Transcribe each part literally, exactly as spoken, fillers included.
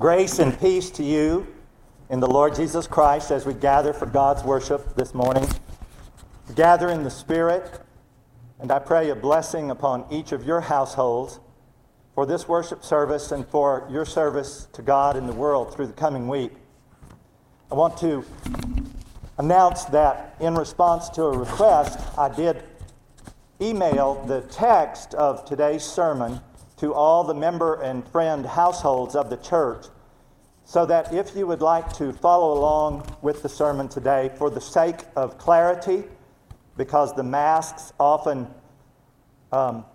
Grace and peace to you in the Lord Jesus Christ as we gather for God's worship this morning. Gather in the Spirit, and I pray a blessing upon each of your households for this worship service and for your service to God in the world through the coming week. I want to announce that in response to a request, I did email the text of today's sermon to all the member and friend households of the church, so that if you would like to follow along with the sermon today, for the sake of clarity, because the masks often um,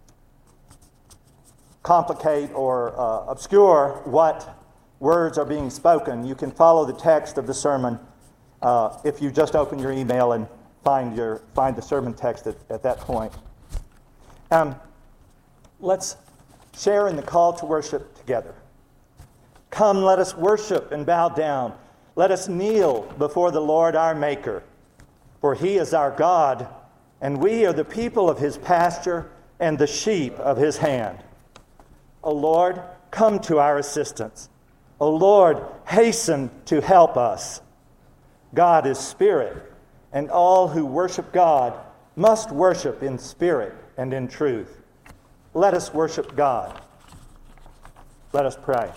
complicate or uh, obscure what words are being spoken, you can follow the text of the sermon uh, if you just open your email and find your find the sermon text at, at that point. Um, let's share in the call to worship together. Come, let us worship and bow down. Let us kneel before the Lord our Maker. For he is our God, and we are the people of his pasture and the sheep of his hand. O Lord, come to our assistance. O Lord, hasten to help us. God is spirit, and all who worship God must worship in spirit and in truth. Let us worship God. Let us pray.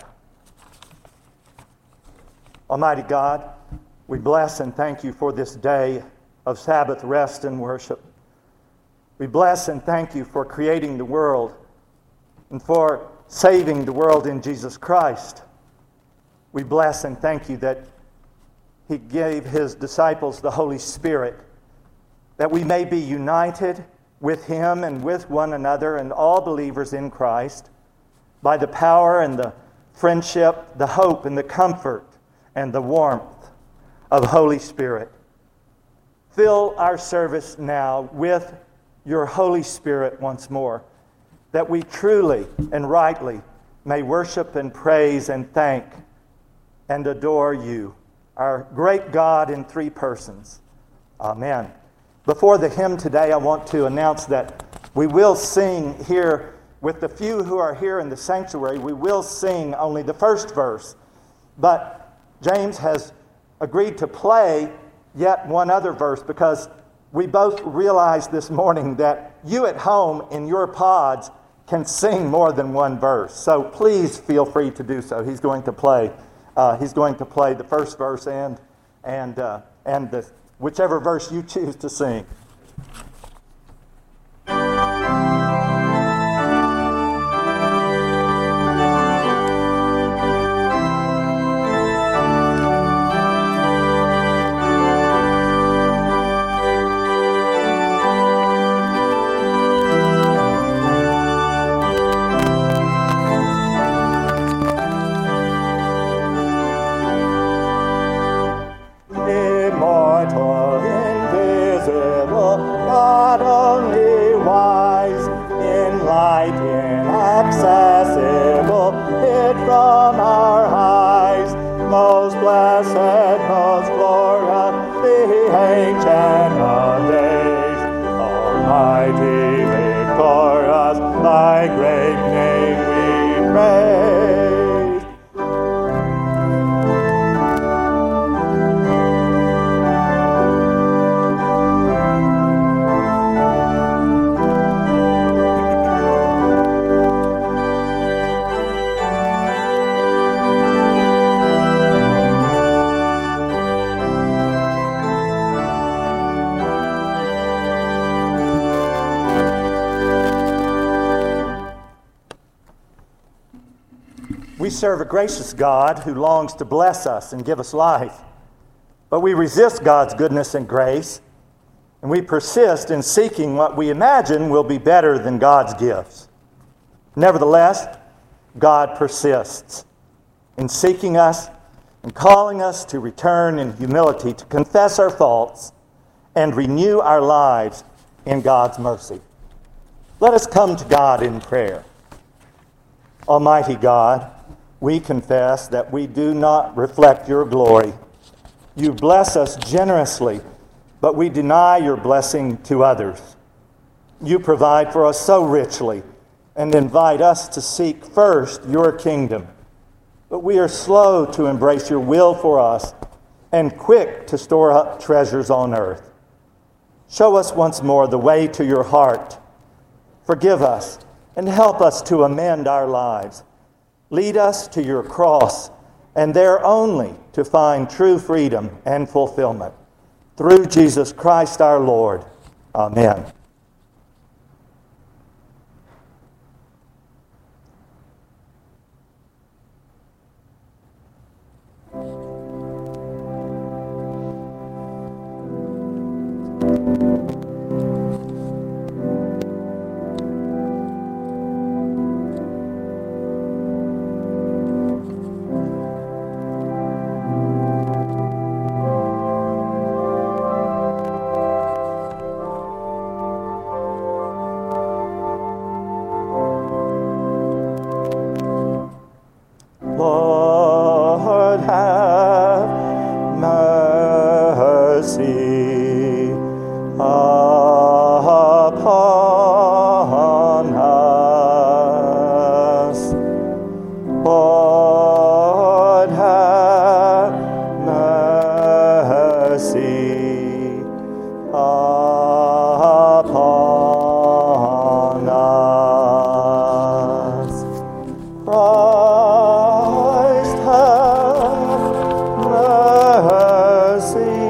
Almighty God, we bless and thank you for this day of Sabbath rest and worship. We bless and thank you for creating the world and for saving the world in Jesus Christ. We bless and thank you that he gave his disciples the Holy Spirit, that we may be united with him and with one another and all believers in Christ by the power and the friendship, the hope and the comfort and the warmth of Holy Spirit. Fill our service now with your Holy Spirit once more, that we truly and rightly may worship and praise and thank and adore you, our great God in three persons. Amen. Before the hymn today, I want to announce that we will sing here, with the few who are here in the sanctuary, we will sing only the first verse. But James has agreed to play yet one other verse, because we both realized this morning that you at home in your pods can sing more than one verse. So please feel free to do so. He's going to play. Uh, he's going to play the first verse and and uh, and the whichever verse you choose to sing. We serve a gracious God who longs to bless us and give us life. But we resist God's goodness and grace, and we persist in seeking what we imagine will be better than God's gifts. Nevertheless, God persists in seeking us and calling us to return in humility, to confess our faults and renew our lives in God's mercy. Let us come to God in prayer. Almighty God, we confess that we do not reflect your glory. You bless us generously, but we deny your blessing to others. You provide for us so richly and invite us to seek first your kingdom. but we are slow to embrace your will for us and quick to store up treasures on earth. Show us once more the way to your heart. Forgive us and help us to amend our lives. Lead us to your cross, and there only to find true freedom and fulfillment. Through Jesus Christ our Lord. Amen. Lord, have mercy upon us. Lord, have mercy upon us. Christ, have mercy.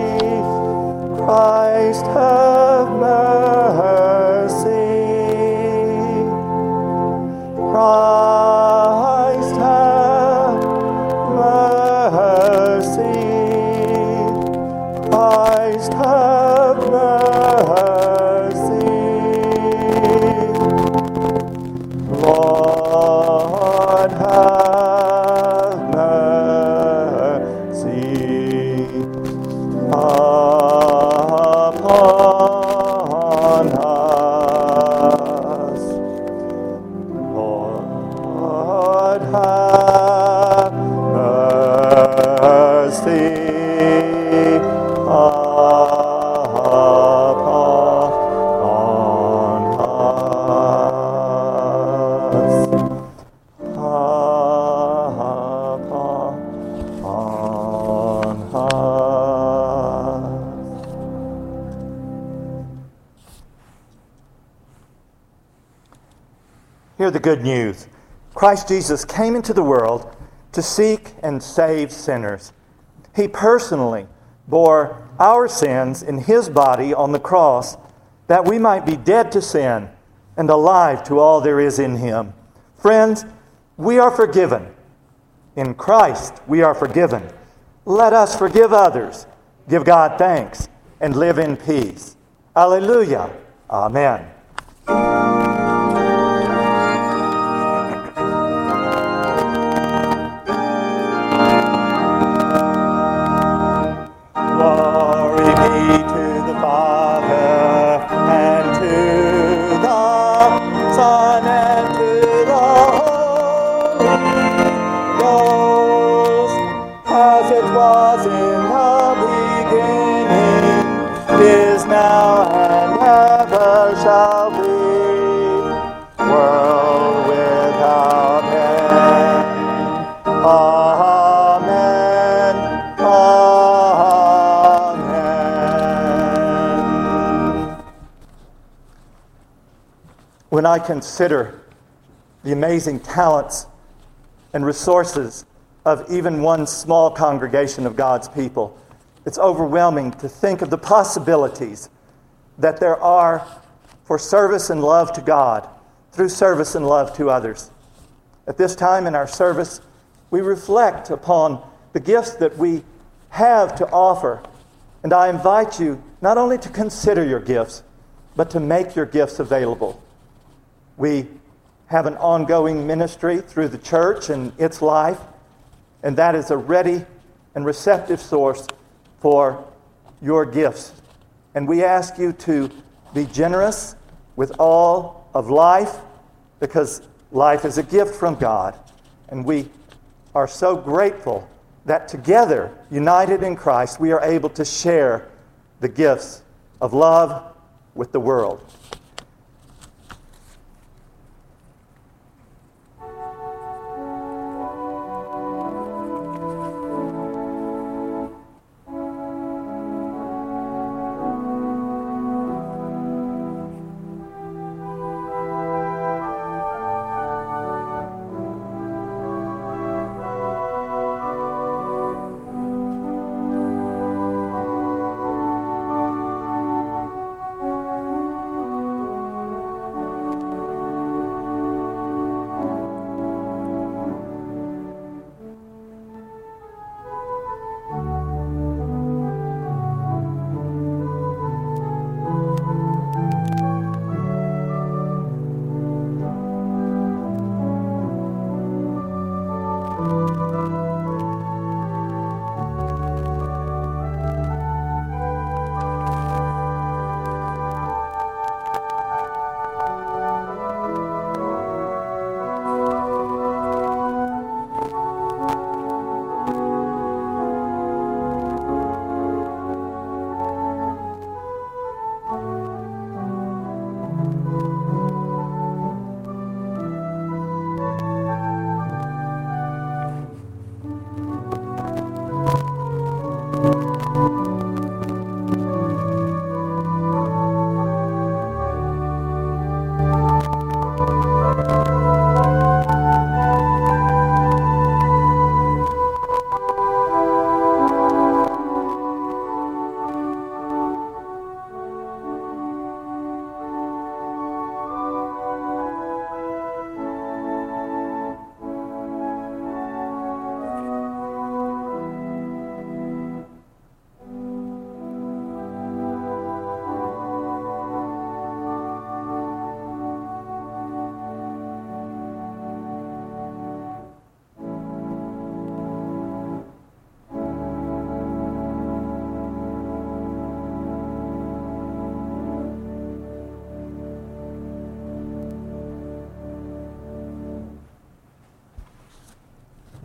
Christ, have mercy. Christ, have mercy. Christ, have mercy. Lord, have mercy upon us. Lord, have mercy upon us. Upon us. Hear the good news. Christ Jesus came into the world to seek and save sinners. He personally bore our sins in his body on the cross that we might be dead to sin and alive to all there is in him. Friends, we are forgiven. In Christ, we are forgiven. Let us forgive others, give God thanks, and live in peace. Alleluia. Amen. Glory be to the Father, and to the Son, and to the Holy Ghost, as it was in the beginning, is now, and ever shall be, world without end. Amen. Amen. When I consider the amazing talents and resources of even one small congregation of God's people, it's overwhelming to think of the possibilities that there are for service and love to God through service and love to others. At this time in our service, we reflect upon the gifts that we have to offer. And I invite you not only to consider your gifts, but to make your gifts available. We have an ongoing ministry through the church and its life, and that is a ready and receptive source for your gifts. And we ask you to be generous with all of life, because life is a gift from God. And we are so grateful that together, united in Christ, we are able to share the gifts of love with the world.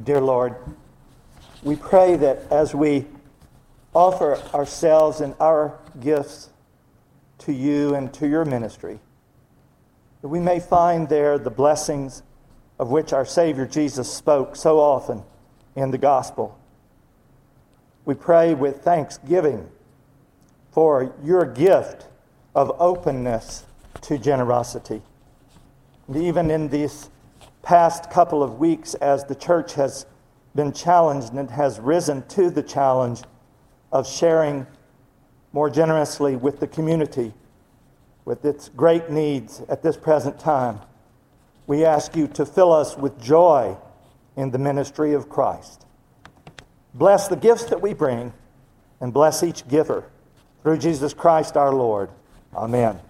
dear Lord, we pray that as we offer ourselves and our gifts to you and to your ministry, that we may find there the blessings of which our Savior Jesus spoke so often in the gospel. We pray with thanksgiving for your gift of openness to generosity. And even in these past couple of weeks, as the church has been challenged and has risen to the challenge of sharing more generously with the community, with its great needs at this present time, we ask you to fill us with joy in the ministry of Christ. Bless the gifts that we bring, and bless each giver. Through Jesus Christ our Lord. Amen.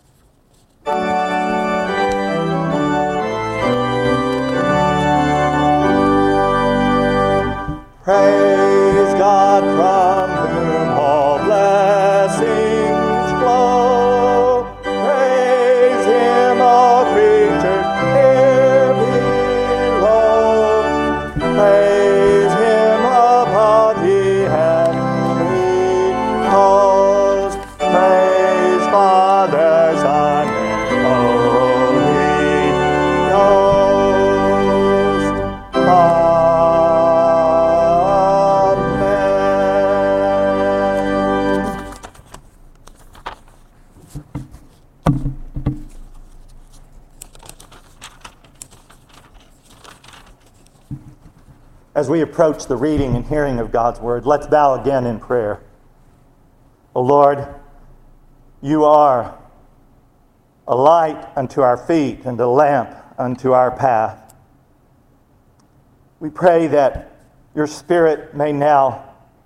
Praise God from whom all blessings flow. Praise Him, all creatures here below. Praise Him above, He hath made calls. Praise Father, Son, and Holy Ghost. Amen. As we approach the reading and hearing of God's word, let's bow again in prayer. O Lord, you are a light unto our feet and a lamp unto our path. We pray that your Spirit may now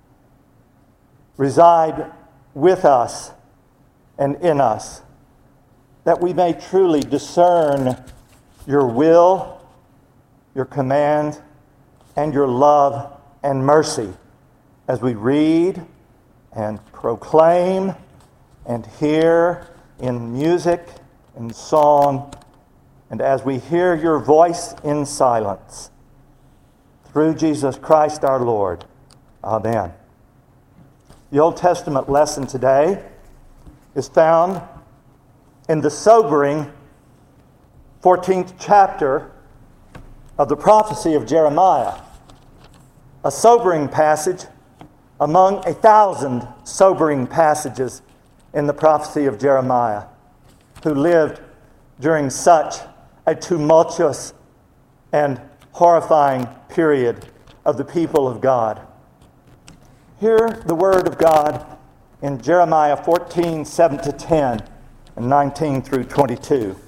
reside with us and in us, that we may truly discern your will, your command, and your love and mercy as we read and proclaim and hear in music and song, and as we hear your voice in silence. Through Jesus Christ our Lord. Amen. The Old Testament lesson today is found in the sobering fourteenth chapter of the prophecy of Jeremiah. A sobering passage among a thousand sobering passages in the prophecy of Jeremiah, who lived during such a tumultuous and horrifying period of the people of God. Hear the word of God in Jeremiah fourteen, seven to ten, and nineteen through twenty-two.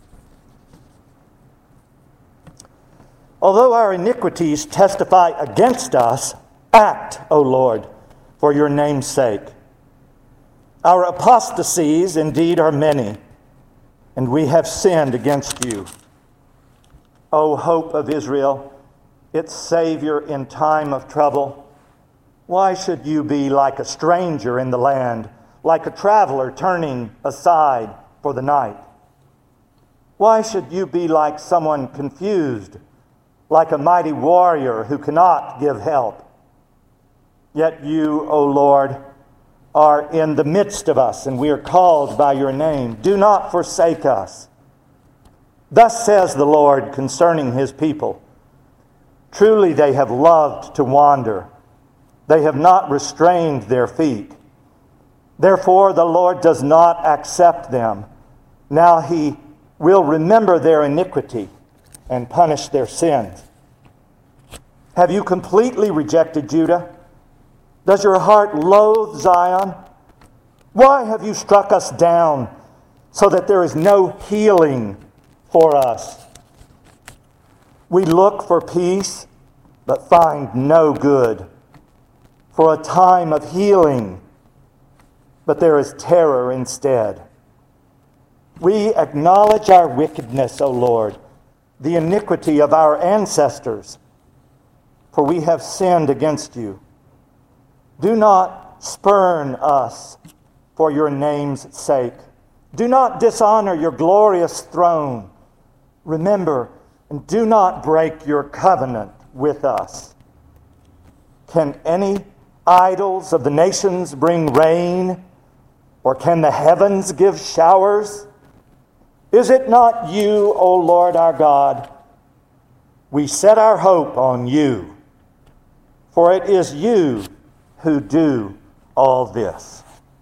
Although our iniquities testify against us, act, O Lord, for your name's sake. Our apostasies indeed are many, and we have sinned against you. O hope of Israel, its Savior in time of trouble, why should you be like a stranger in the land, like a traveler turning aside for the night? Why should you be like someone confused, like a mighty warrior who cannot give help? Yet you, O Lord, are in the midst of us, and we are called by your name. Do not forsake us. Thus says the Lord concerning his people, truly they have loved to wander. They have not restrained their feet. Therefore the Lord does not accept them. Now he will remember their iniquity and punish their sins. Have you completely rejected Judah? Does your heart loathe Zion? Why have you struck us down so that there is no healing for us? We look for peace, but find no good, for a time of healing, but there is terror instead. We acknowledge our wickedness, O Lord, the iniquity of our ancestors, for we have sinned against you. Do not spurn us for your name's sake. Do not dishonor your glorious throne. Remember, and do not break your covenant with us. Can any idols of the nations bring rain, or can the heavens give showers? Is it not you, O Lord our God? We set our hope on you, for it is you who do all this.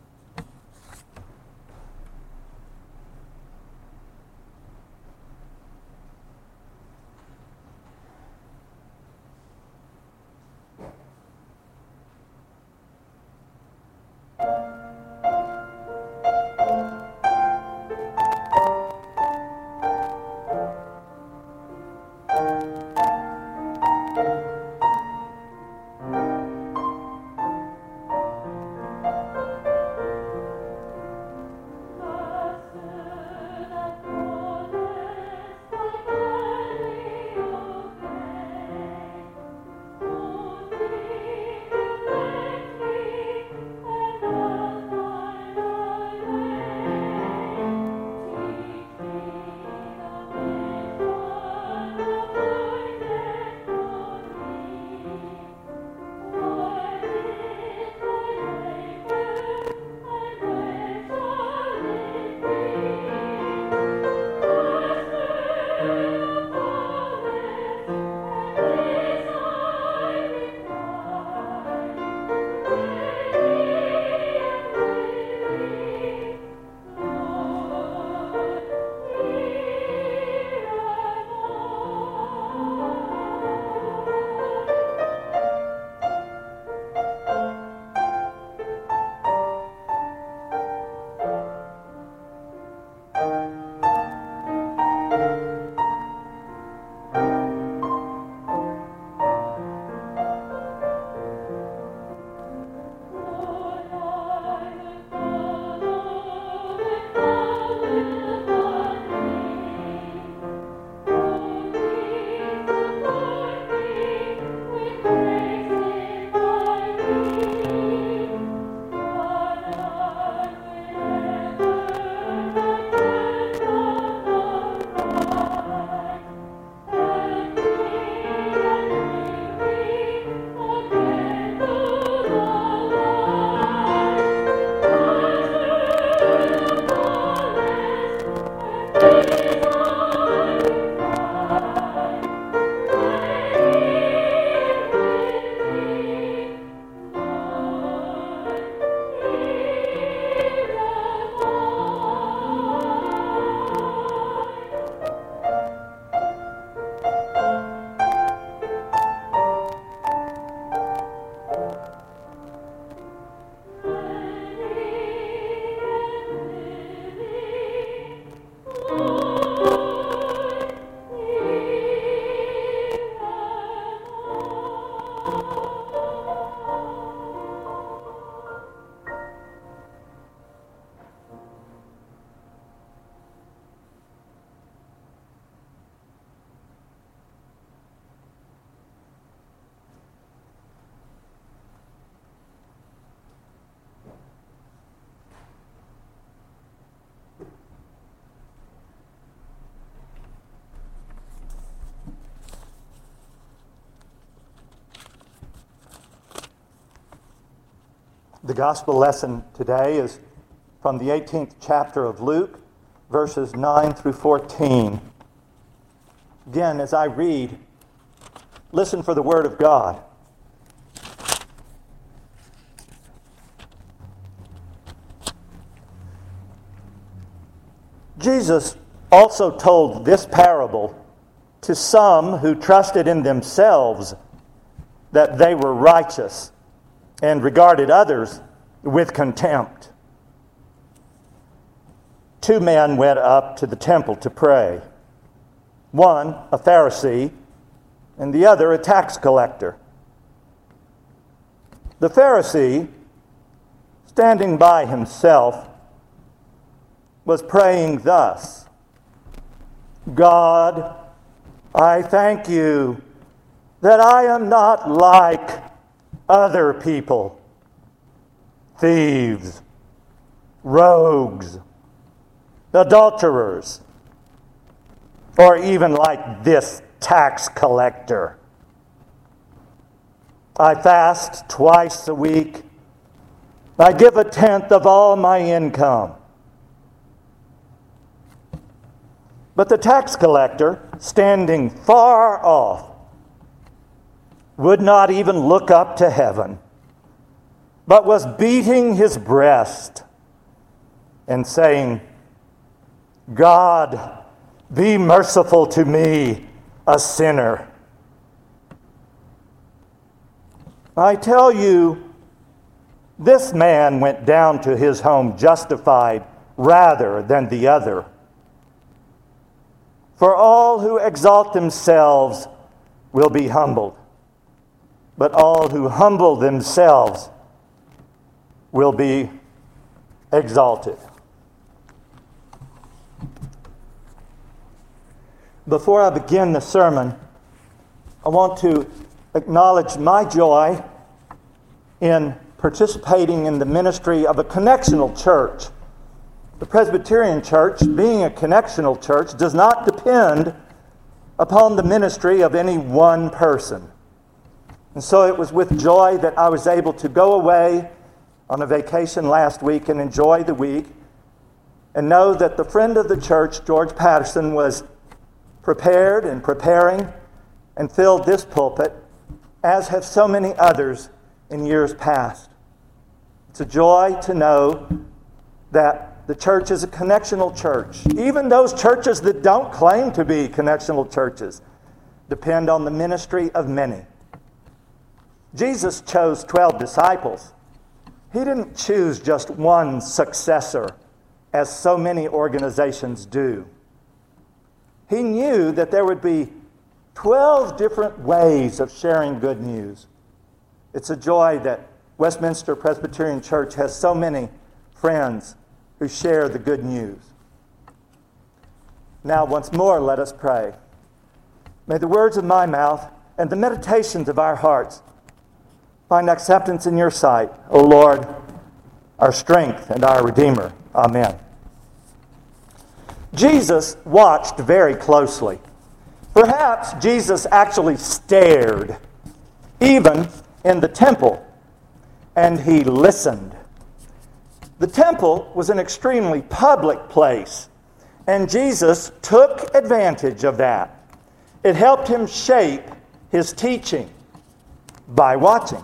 The gospel lesson today is from the eighteenth chapter of Luke, verses nine through fourteen. Again, as I read, listen for the word of God. Jesus also told this parable to some who trusted in themselves that they were righteous and regarded others with contempt. Two men went up to the temple to pray. One, a Pharisee, and the other, a tax collector. The Pharisee, standing by himself, was praying thus: God, I thank you that I am not like other people, thieves, rogues, adulterers, or even like this tax collector. I fast twice a week. I give a tenth of all my income. But the tax collector, standing far off, would not even look up to heaven, but was beating his breast and saying, God, be merciful to me, a sinner. I tell you, this man went down to his home justified rather than the other. For all who exalt themselves will be humbled, but all who humble themselves will be exalted. Before I begin the sermon, I want to acknowledge my joy in participating in the ministry of a connectional church. The Presbyterian Church, being a connectional church, does not depend upon the ministry of any one person. And so it was with joy that I was able to go away on a vacation last week and enjoy the week and know that the friend of the church, George Patterson, was prepared and preparing and filled this pulpit, as have so many others in years past. It's a joy to know that the church is a connectional church. Even those churches that don't claim to be connectional churches depend on the ministry of many. Jesus chose twelve disciples. He didn't choose just one successor, as so many organizations do. He knew that there would be twelve different ways of sharing good news. It's a joy that Westminster Presbyterian Church has so many friends who share the good news. Now, once more, let us pray. May the words of my mouth and the meditations of our hearts find acceptance in your sight, O Lord, our strength and our Redeemer. Amen. Jesus watched very closely. Perhaps Jesus actually stared, even in the temple, and he listened. The temple was an extremely public place, and Jesus took advantage of that. It helped him shape his teaching by watching.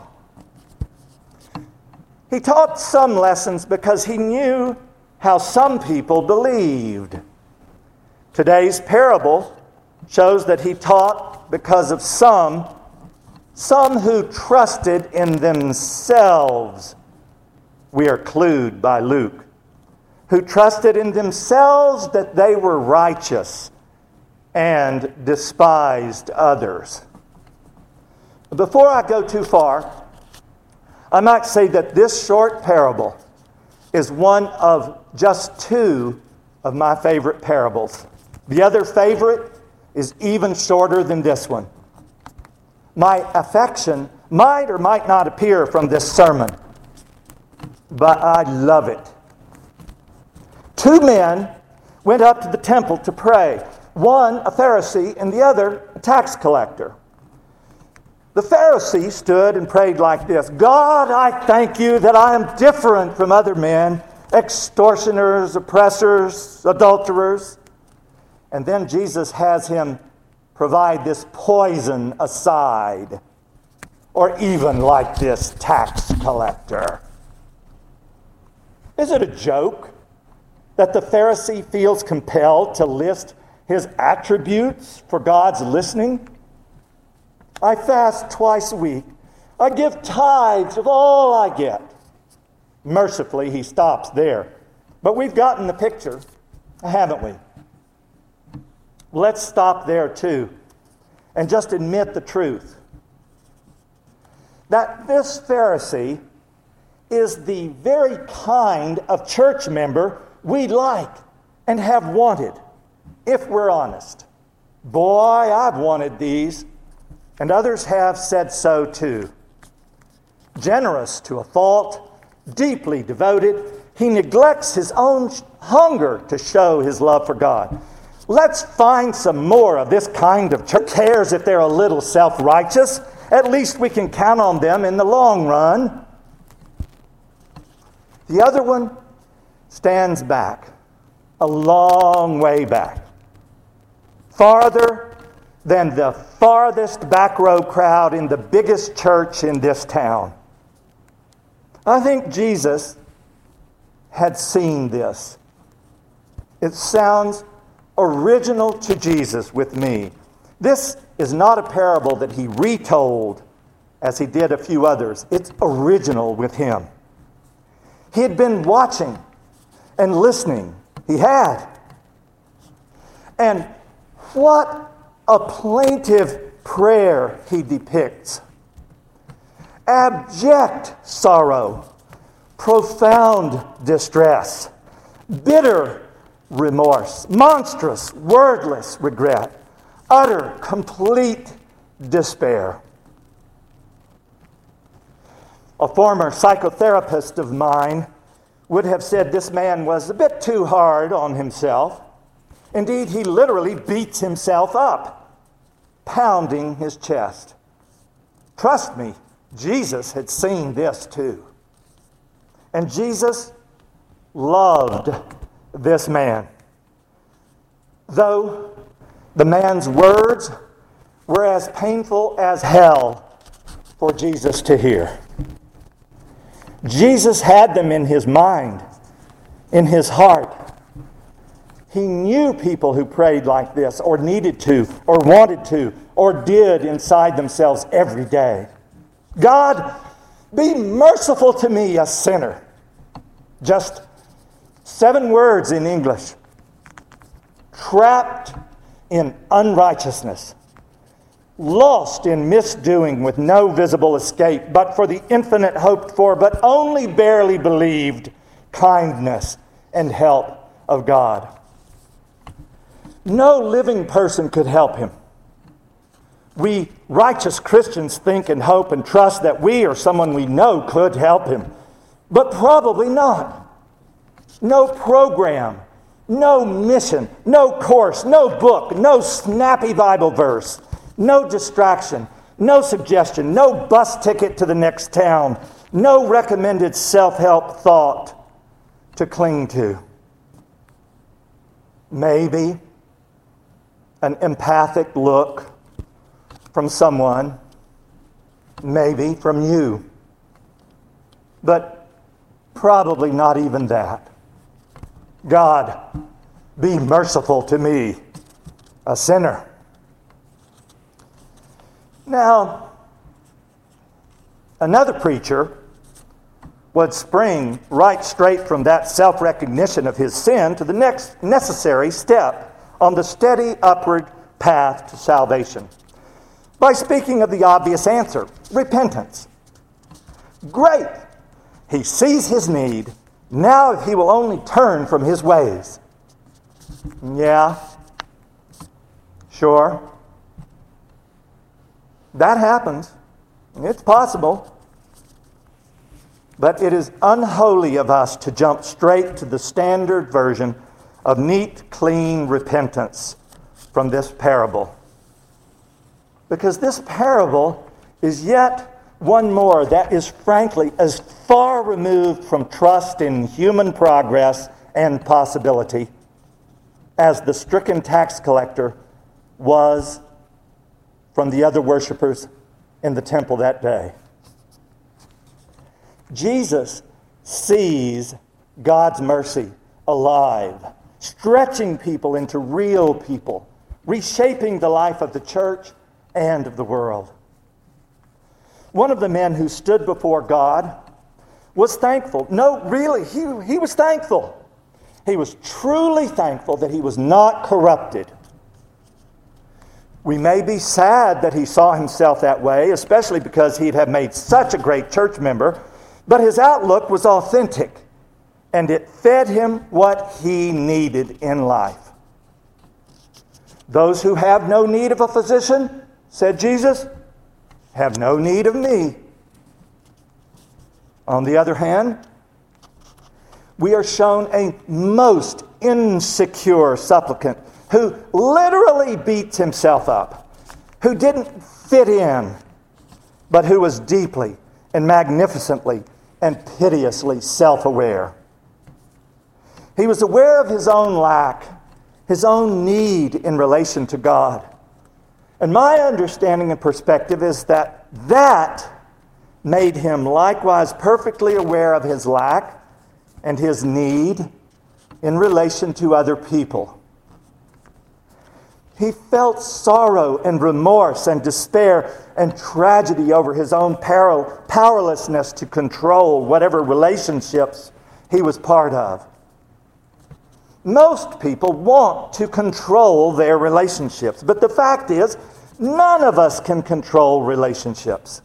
He taught some lessons because he knew how some people believed. Today's parable shows that he taught because of some, some who trusted in themselves. We are clued by Luke, who trusted in themselves that they were righteous and despised others. Before I go too far, I might say that this short parable is one of just two of my favorite parables. The other favorite is even shorter than this one. My affection might or might not appear from this sermon, but I love it. Two men went up to the temple to pray. One a Pharisee and the other a tax collector. The Pharisee stood and prayed like this: God, I thank you that I am different from other men, extortioners, oppressors, adulterers. And then Jesus has him provide this poison aside, or even like this tax collector. Is it a joke that the Pharisee feels compelled to list his attributes for God's listening? I fast twice a week. I give tithes of all I get. Mercifully, he stops there. But we've gotten the picture, haven't we? Let's stop there too and just admit the truth. That this Pharisee is the very kind of church member we like and have wanted, if we're honest. Boy, I've wanted these, and others have said so too. Generous to a fault, deeply devoted, he neglects his own hunger to show his love for God. Let's find some more of this kind of church. Who cares if they're a little self-righteous At least we can count on them in the long run. The other one stands back, a long way back, farther than the farthest back row crowd in the biggest church in this town. I think Jesus had seen this. It sounds original to Jesus with me. This is not a parable that he retold as he did a few others. It's original with him. He had been watching and listening. He had. And what a plaintive prayer he depicts. Abject sorrow, profound distress, bitter remorse, monstrous, wordless regret, utter, complete despair. A former psychotherapist of mine would have said this man was a bit too hard on himself. Indeed, he literally beats himself up, pounding his chest. Trust me, Jesus had seen this too. And Jesus loved this man. Though the man's words were as painful as hell for Jesus to hear. Jesus had them in his mind, in his heart. He knew people who prayed like this, or needed to, or wanted to, or did inside themselves every day. God, be merciful to me, a sinner. Just seven words in English. Trapped in unrighteousness. Lost in misdoing with no visible escape, but for the infinite hoped for, but only barely believed, kindness and help of God. No living person could help him. We righteous Christians think and hope and trust that we or someone we know could help him, but probably not. No program, no mission, no course, no book, no snappy Bible verse, no distraction, no suggestion, no bus ticket to the next town, no recommended self-help thought to cling to. Maybe an empathic look from someone, maybe from you, but probably not even that. God, be merciful to me, a sinner. Now, another preacher would spring right straight from that self-recognition of his sin to the next necessary step on the steady upward path to salvation by speaking of the obvious answer, repentance. Great! He sees his need. Now if he will only turn from his ways. Yeah, sure. That happens. It's possible. But it is unholy of us to jump straight to the standard version of neat, clean repentance from this parable. Because this parable is yet one more that is frankly as far removed from trust in human progress and possibility as the stricken tax collector was from the other worshipers in the temple that day. Jesus sees God's mercy alive, stretching people into real people, reshaping the life of the church and of the world. One of the men who stood before God was thankful. No, really, he, he was thankful. He was truly thankful that he was not corrupted. We may be sad that he saw himself that way, especially because he'd have made such a great church member, but his outlook was authentic, and it fed him what he needed in life. Those who have no need of a physician, said Jesus, have no need of me. On the other hand, we are shown a most insecure supplicant who literally beats himself up, who didn't fit in, but who was deeply and magnificently and piteously self-aware. He was aware of his own lack, his own need in relation to God. And my understanding and perspective is that that made him likewise perfectly aware of his lack and his need in relation to other people. He felt sorrow and remorse and despair and tragedy over his own power- powerlessness to control whatever relationships he was part of. Most people want to control their relationships, but the fact is, none of us can control relationships.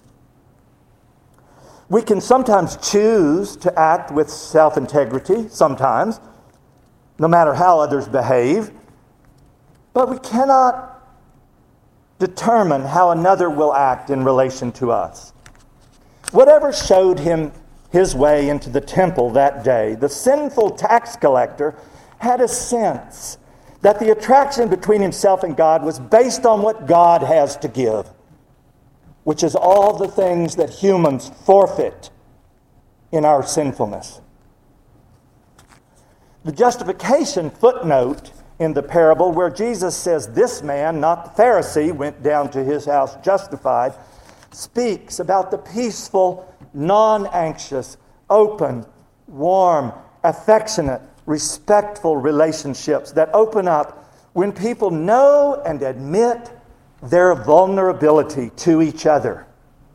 We can sometimes choose to act with self-integrity, sometimes, no matter how others behave, but we cannot determine how another will act in relation to us. Whatever showed him his way into the temple that day, the sinful tax collector had a sense that the attraction between himself and God was based on what God has to give, which is all the things that humans forfeit in our sinfulness. The justification footnote in the parable where Jesus says this man, not the Pharisee, went down to his house justified, speaks about the peaceful, non-anxious, open, warm, affectionate, respectful relationships that open up when people know and admit their vulnerability to each other.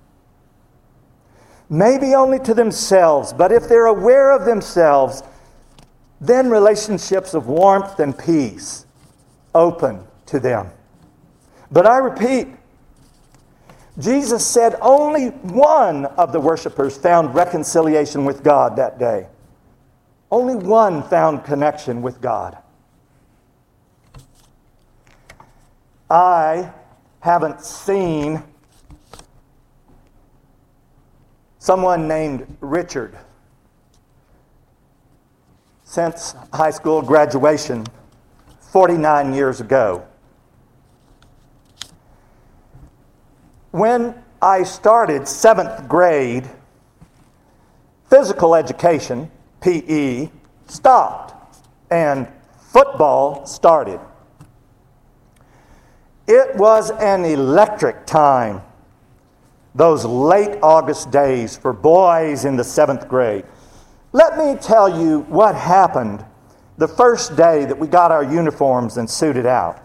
Maybe only to themselves, but if they're aware of themselves, then relationships of warmth and peace open to them. But I repeat, Jesus said only one of the worshipers found reconciliation with God that day. Only one found connection with God. I haven't seen someone named Richard since high school graduation forty-nine years ago. When I started seventh grade, physical education, P E, stopped and football started. It was an electric time, those late August days for boys in the seventh grade. Let me tell you what happened the first day that we got our uniforms and suited out.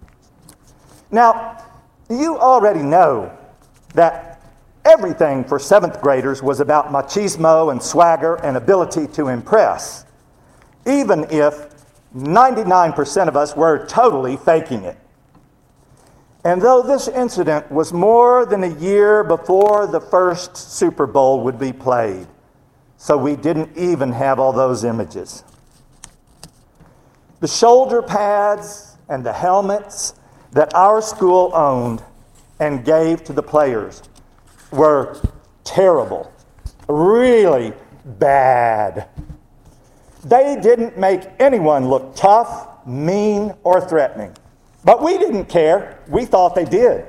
Now, you already know that everything for seventh graders was about machismo and swagger and ability to impress, even if ninety-nine percent of us were totally faking it. And though this incident was more than a year before the first Super Bowl would be played, so we didn't even have all those images. The shoulder pads and the helmets that our school owned and gave to the players were terrible, really bad. They didn't make anyone look tough, mean, or threatening. But we didn't care. We thought they did.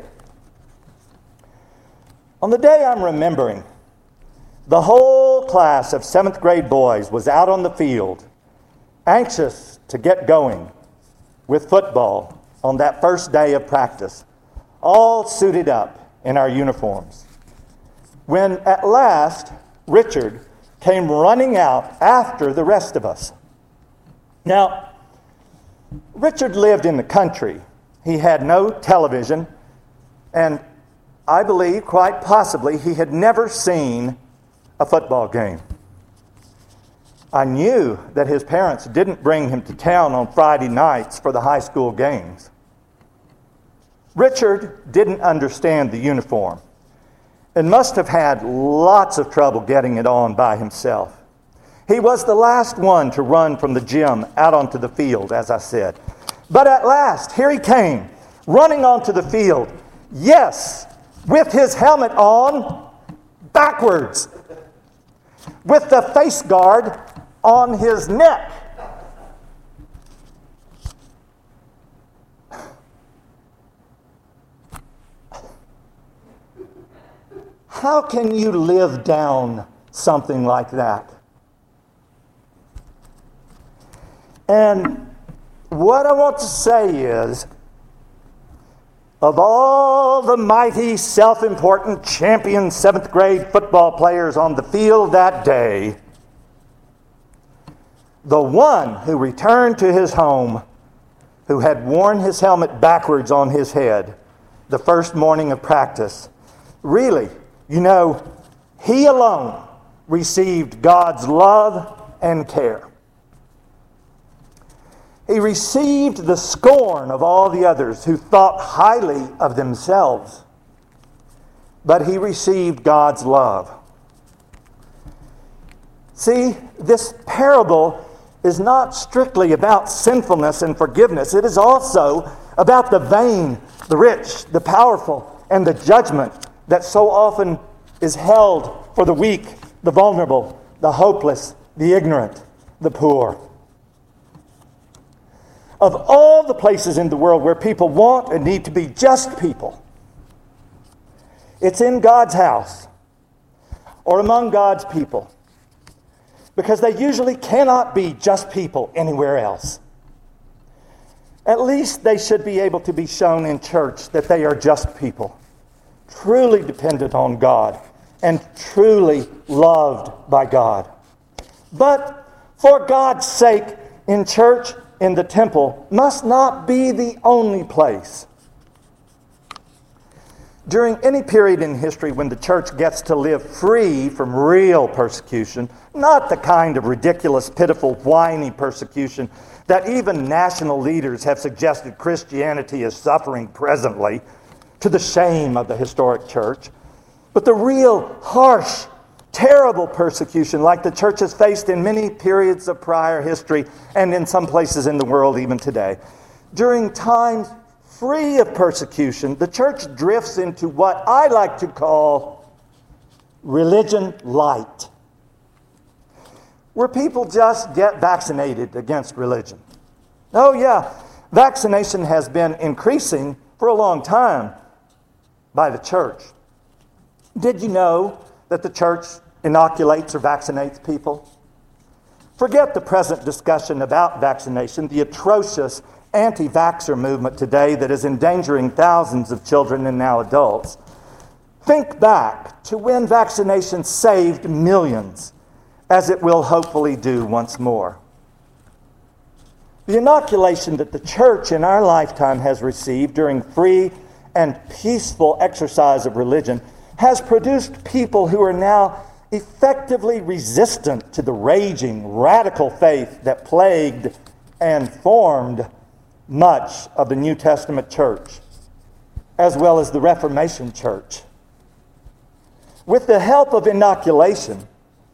On the day I'm remembering, the whole class of seventh grade boys was out on the field, anxious to get going with football on that first day of practice, all suited up in our uniforms. When at last Richard came running out after the rest of us. Now, Richard lived in the country. He had no television, and I believe, quite possibly, he had never seen a football game. I knew that his parents didn't bring him to town on Friday nights for the high school games. Richard didn't understand the uniform and must have had lots of trouble getting it on by himself. He was the last one to run from the gym out onto the field, as I said. But at last, here he came, running onto the field. Yes, with his helmet on, backwards, with the face guard on his neck. How can you live down something like that? And what I want to say is, of all the mighty, self-important champion seventh grade football players on the field that day, the one who returned to his home, who had worn his helmet backwards on his head the first morning of practice, really, you know, he alone received God's love and care. He received the scorn of all the others who thought highly of themselves. But he received God's love. See, this parable is not strictly about sinfulness and forgiveness. It is also about the vain, the rich, the powerful, and the judgment that so often is held for the weak, the vulnerable, the hopeless, the ignorant, the poor. Of all the places in the world where people want and need to be just people, it's in God's house or among God's people, because they usually cannot be just people anywhere else. At least they should be able to be shown in church that they are just people, truly dependent on God and truly loved by God. But for God's sake, in church, in the temple, must not be the only place. During any period in history when the church gets to live free from real persecution, not the kind of ridiculous, pitiful, whiny persecution that even national leaders have suggested Christianity is suffering presently, to the shame of the historic church, but the real harsh, terrible persecution like the church has faced in many periods of prior history and in some places in the world even today. During times free of persecution, the church drifts into what I like to call religion light, where people just get vaccinated against religion. Oh yeah, vaccination has been increasing for a long time by the church. Did you know that the church inoculates or vaccinates people? Forget the present discussion about vaccination, the atrocious anti-vaxxer movement today that is endangering thousands of children and now adults. Think back to when vaccination saved millions, as it will hopefully do once more. The inoculation that the church in our lifetime has received during free and peaceful exercise of religion has produced people who are now effectively resistant to the raging, radical faith that plagued and formed much of the New Testament church, as well as the Reformation church. With the help of inoculation,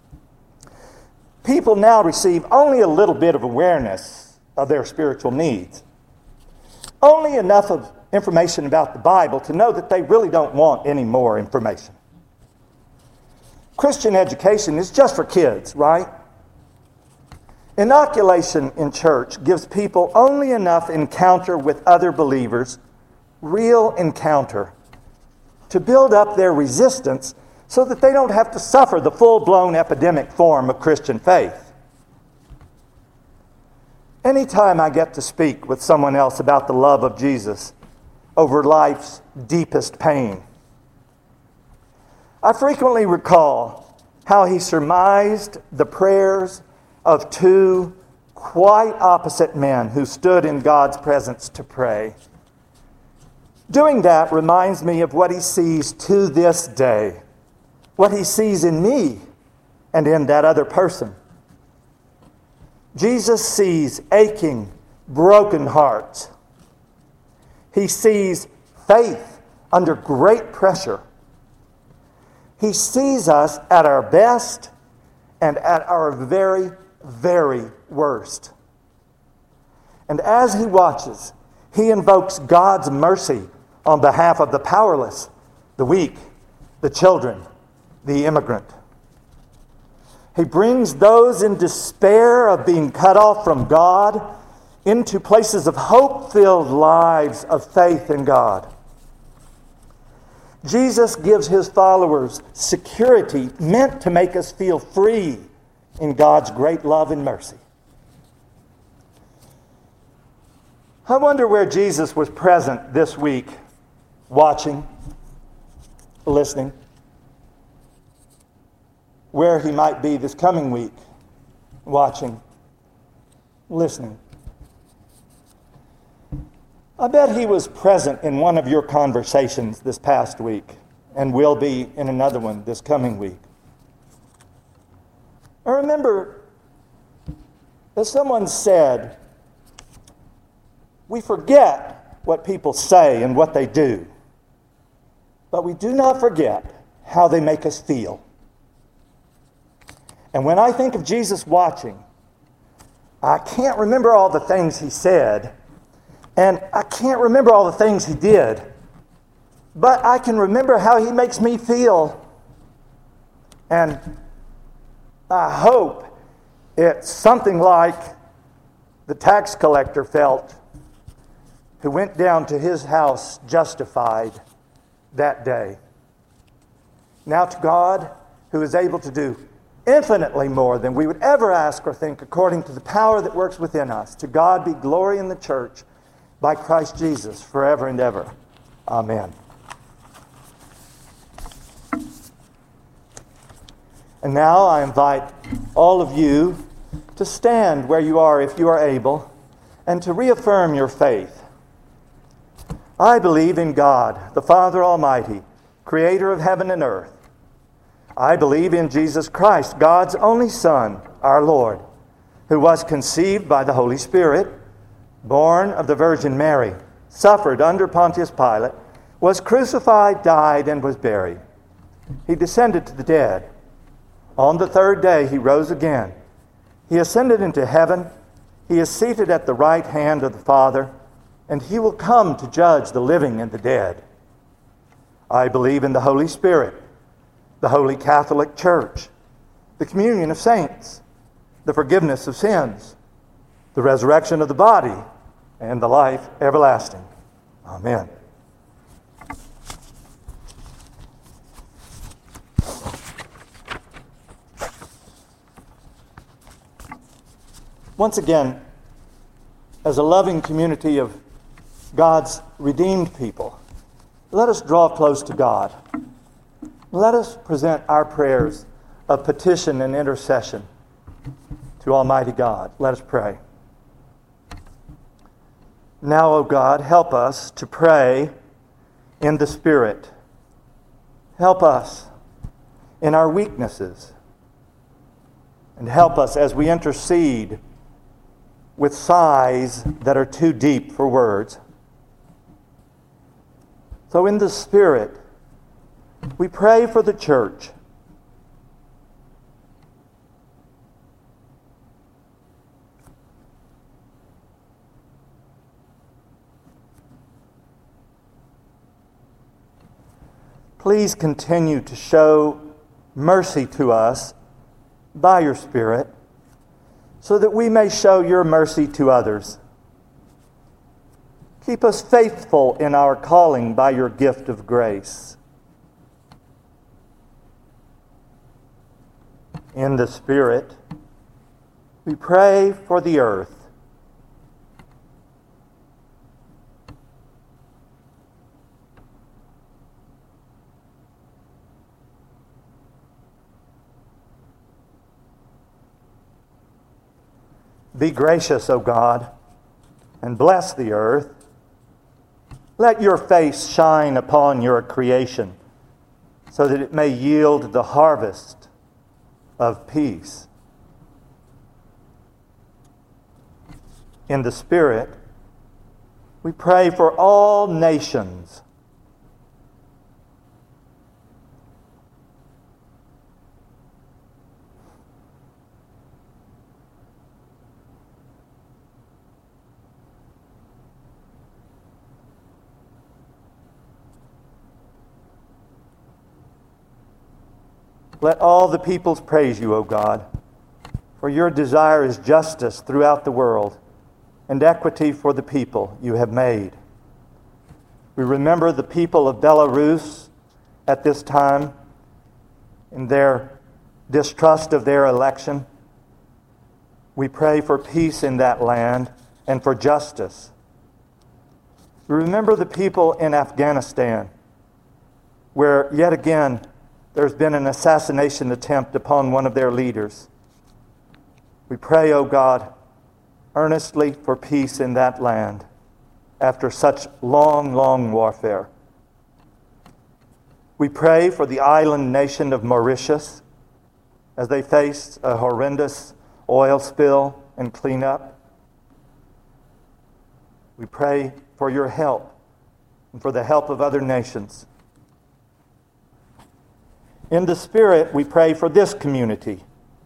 people now receive only a little bit of awareness of their spiritual needs, only enough of information about the Bible to know that they really don't want any more information. Christian education is just for kids, right? Inoculation in church gives people only enough encounter with other believers, real encounter, to build up their resistance so that they don't have to suffer the full-blown epidemic form of Christian faith. Anytime I get to speak with someone else about the love of Jesus over life's deepest pain, I frequently recall how he surmised the prayers of two quite opposite men who stood in God's presence to pray. Doing that reminds me of what he sees to this day, what he sees in me and in that other person. Jesus sees aching, broken hearts. He sees faith under great pressure. He sees us at our best and at our very, very worst. And as he watches, he invokes God's mercy on behalf of the powerless, the weak, the children, the immigrant. He brings those in despair of being cut off from God into places of hope-filled lives of faith in God. Jesus gives his followers security meant to make us feel free in God's great love and mercy. I wonder where Jesus was present this week, watching, listening. Where he might be this coming week, watching, listening. I bet he was present in one of your conversations this past week and will be in another one this coming week. I remember that someone said, we forget what people say and what they do, but we do not forget how they make us feel. And when I think of Jesus watching, I can't remember all the things he said, and I can't remember all the things he did, but I can remember how he makes me feel. And I hope it's something like the tax collector felt who went down to his house justified that day. Now to God, who is able to do infinitely more than we would ever ask or think, according to the power that works within us. To God be glory in the church by Christ Jesus forever and ever. Amen. And now I invite all of you to stand where you are if you are able and to reaffirm your faith. I believe in God, the Father Almighty, creator of heaven and earth. I believe in Jesus Christ, God's only Son, our Lord, who was conceived by the Holy Spirit, born of the Virgin Mary, suffered under Pontius Pilate, was crucified, died, and was buried. He descended to the dead. On the third day he rose again. He ascended into heaven. He is seated at the right hand of the Father, and he will come to judge the living and the dead. I believe in the Holy Spirit, the Holy Catholic Church, the communion of saints, the forgiveness of sins, the resurrection of the body, and the life everlasting. Amen. Once again, as a loving community of God's redeemed people, let us draw close to God. Let us present our prayers of petition and intercession to Almighty God. Let us pray. Now, O God, help us to pray in the Spirit. Help us in our weaknesses. And help us as we intercede with sighs that are too deep for words. So in the Spirit, we pray for the church. Please continue to show mercy to us by your Spirit, so that we may show your mercy to others. Keep us faithful in our calling by your gift of grace. In the Spirit, we pray for the earth. Be gracious, O God, and bless the earth. Let your face shine upon your creation, so that it may yield the harvest of peace. In the Spirit, we pray for all nations. Let all the peoples praise you, O God, for your desire is justice throughout the world and equity for the people you have made. We remember the people of Belarus at this time in their distrust of their election. We pray for peace in that land and for justice. We remember the people in Afghanistan, where yet again there's been an assassination attempt upon one of their leaders. We pray, O God, earnestly for peace in that land after such long, long warfare. We pray for the island nation of Mauritius as they face a horrendous oil spill and cleanup. We pray for your help and for the help of other nations. In the Spirit, we pray for this community.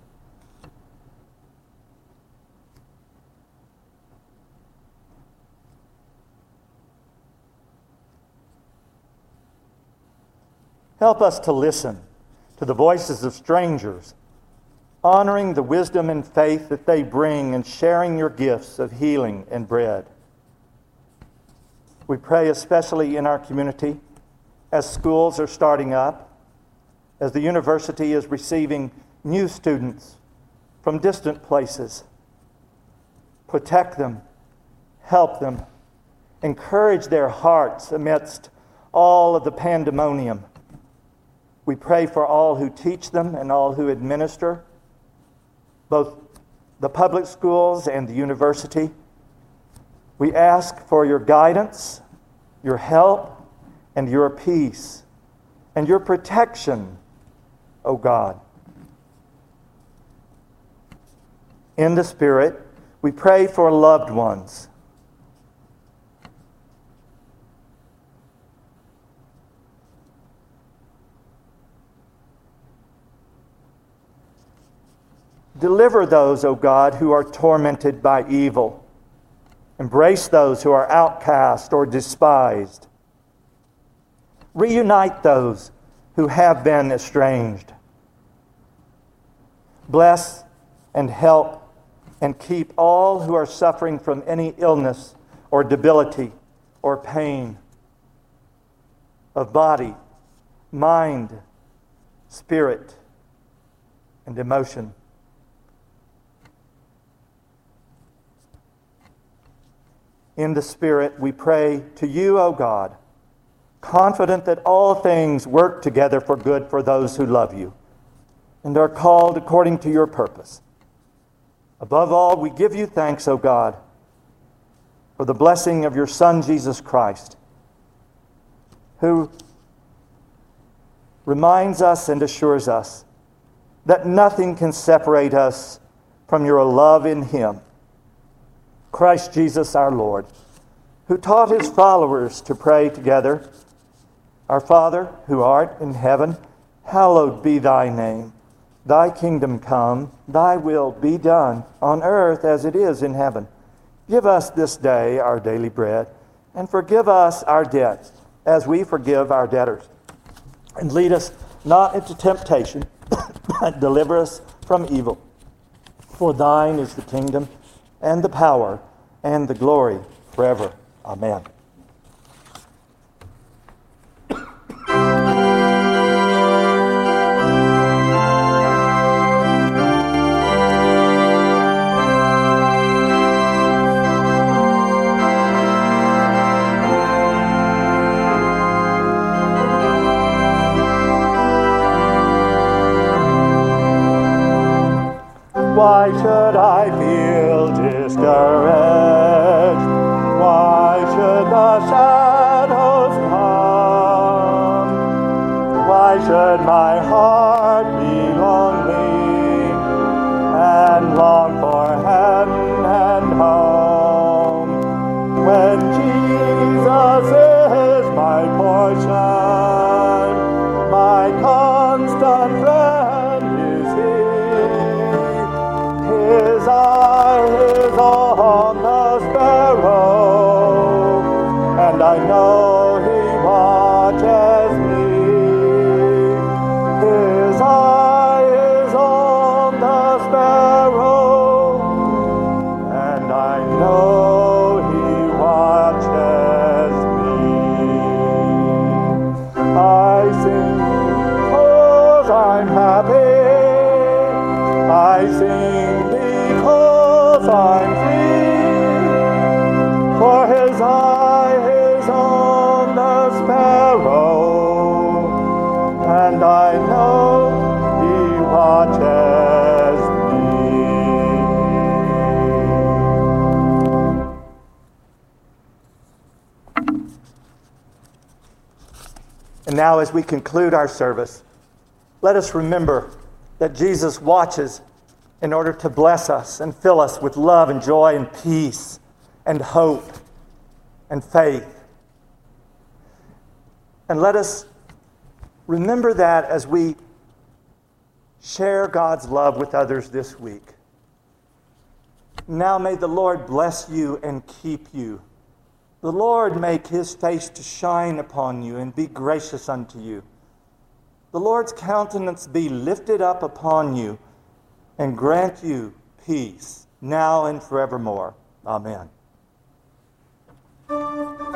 Help us to listen to the voices of strangers, honoring the wisdom and faith that they bring and sharing your gifts of healing and bread. We pray especially in our community as schools are starting up, as the university is receiving new students from distant places. Protect them, help them, encourage their hearts amidst all of the pandemonium. We pray for all who teach them and all who administer, both the public schools and the university. We ask for your guidance, your help, and your peace, and your protection, O God. In the Spirit, we pray for loved ones. Deliver those, O God, who are tormented by evil. Embrace those who are outcast or despised. Reunite those who have been estranged. Bless and help and keep all who are suffering from any illness or debility or pain of body, mind, spirit, and emotion. In the Spirit, we pray to you, O God, confident that all things work together for good for those who love you and are called according to your purpose. Above all, we give you thanks, O God, for the blessing of your Son, Jesus Christ, who reminds us and assures us that nothing can separate us from your love in him. Christ Jesus our Lord, who taught his followers to pray together, Our Father, who art in heaven, hallowed be thy name. Thy kingdom come, thy will be done, on earth as it is in heaven. Give us this day our daily bread, and forgive us our debts, as we forgive our debtors. And lead us not into temptation, but deliver us from evil. For thine is the kingdom, and the power, and the glory forever. Amen. Why should I feel discouraged? Why should the shadows come? Why should my heart be lonely and long for heaven and home? When Jesus is my portion, my constant friend is He. His eye is on the sparrow, and I know He watches me. His eye is on the sparrow, now, as we conclude our service, let us remember that Jesus watches in order to bless us and fill us with love and joy and peace and hope and faith. And let us remember that as we share God's love with others this week. Now may the Lord bless you and keep you. The Lord make his face to shine upon you and be gracious unto you. The Lord's countenance be lifted up upon you and grant you peace now and forevermore. Amen.